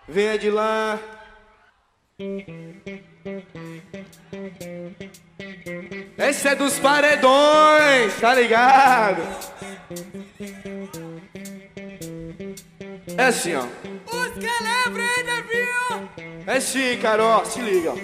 Venha de lá. Esse é dos paredões, tá ligado? É assim, ó. Os calabres ainda viu? É sim, Carol, se liga.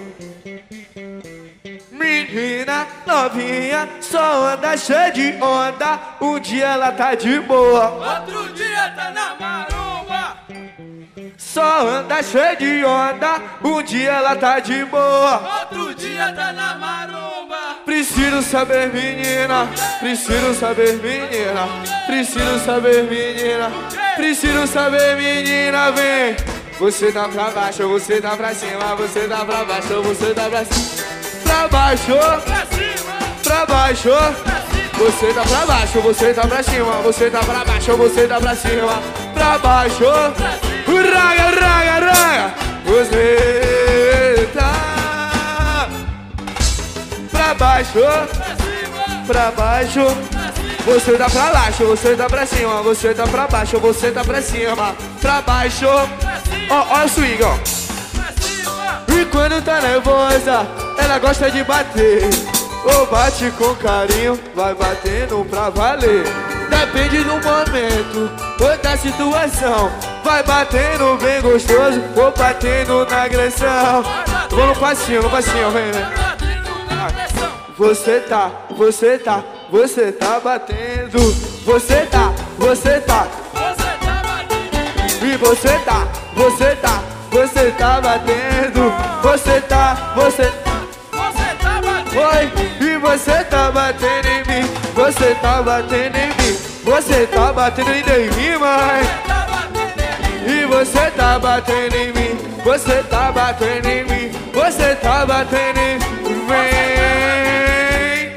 Menina novinha, só anda cheia de onda. Um dia ela tá de boa, Outro dia tá na maromba. só anda cheia de onda. Um dia ela tá de boa. Outro dia tá na maromba. Preciso saber, menina. Preciso saber, menina. Preciso saber, menina. Preciso saber, menina, vem. Você tá pra baixo, você tá pra cima. Você tá pra baixo, você tá pra cima. Pra baixo, Pra cima, pra baixo. pra cima. Você tá pra baixo, você tá pra cima. Você tá pra baixo, você tá pra cima. Pra baixo, raga, raga, raga. Você tá pra baixo, Pra cima, pra baixo. pra cima. Você tá pra baixo, você tá pra cima. Você tá pra baixo, você tá pra cima. Pra baixo. Ó, ó o swing, ó. Pra cima, E quando tá nervosa, ela gosta de bater. Ou bate com carinho, vai batendo pra valer. Depende do momento ou da situação. Vai batendo bem gostoso ou batendo na agressão. Vou no passinho, vem, vem. batendo na pressão. Você tá, você tá, você tá batendo. Você tá, você tá. Você tá batendo. E você tá, você tá, você tá batendo. Você tá, você Você tá batendo. Oi, e você tá batendo em mim. Você tá batendo em mim. Você tá batendo em mim, mãe. Tá batendo. E você tá batendo em mim. Você tá batendo em mim. Você tá batendo em mim. Vem.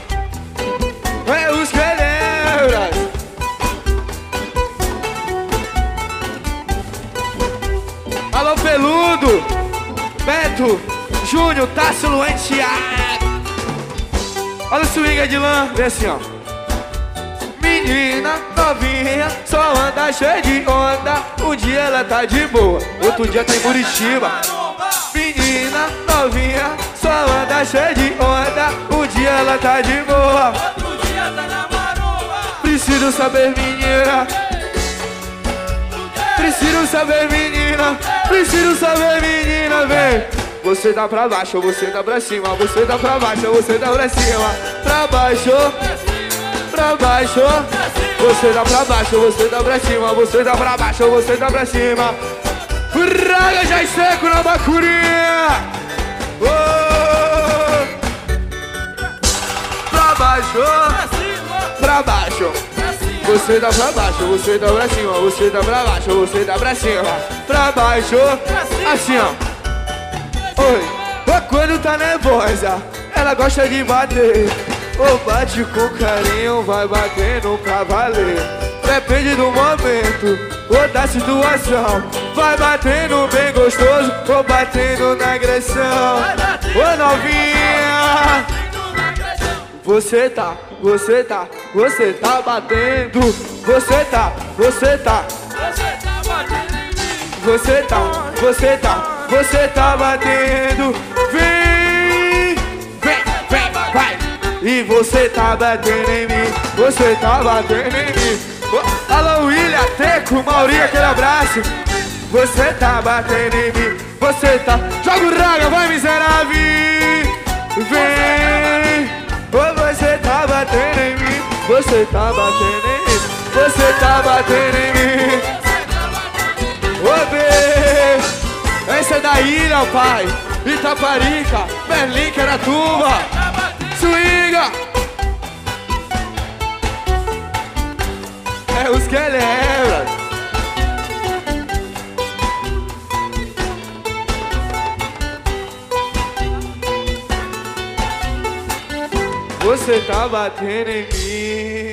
É os querebras. Alô, Peludo, Beto, Júnior, Tássio, Luan, Thiago. Olha o swing de lã, vem assim, ó. Menina novinha, só anda cheia de onda. Um dia ela tá de boa, outro dia tá em Curitiba. Maromba. Menina novinha, só anda cheia de onda. Um dia ela tá de boa. Outro dia tá na maromba. Preciso saber, menina. Preciso saber, menina. Preciso saber, menina, vem. Você tá pra baixo, você tá pra cima. Você tá pra baixo, você tá pra cima. Pra baixo, pra baixo. Você tá pra baixo, você tá pra cima. Você tá pra baixo, você tá pra cima. Praga já seco na bacurinha. Oh! Pra baixo, Pra cima, pra baixo. pra cima. Você tá pra baixo, você tá pra cima. Você tá pra baixo, você tá pra cima. Pra baixo, assim ó. Oi, ou quando tá nervosa, ela gosta de bater. Ou bate com carinho, vai batendo pra valer. Depende do momento ou da situação. Vai batendo bem gostoso ou batendo na agressão. Ô novinha, você tá, você tá, você tá batendo. Você tá, você tá, Você tá batendo em mim. você tá, você tá, você tá batendo. Vem, vem, vem, vai. E você tá batendo em mim. Você tá batendo em mim. Oh, alô, William, Teco, Mauri, aquele abraço. Você tá batendo em mim. Você tá. Joga o raga, vai, miserável. Vem. Oh, você tá batendo em mim. Você tá batendo em mim. Você tá batendo em mim. Ô, bê. Essa é da ilha, pai. Itaparica, Berlim, Caratuba. Swinga. É os que lembram. Você tá batendo em mim.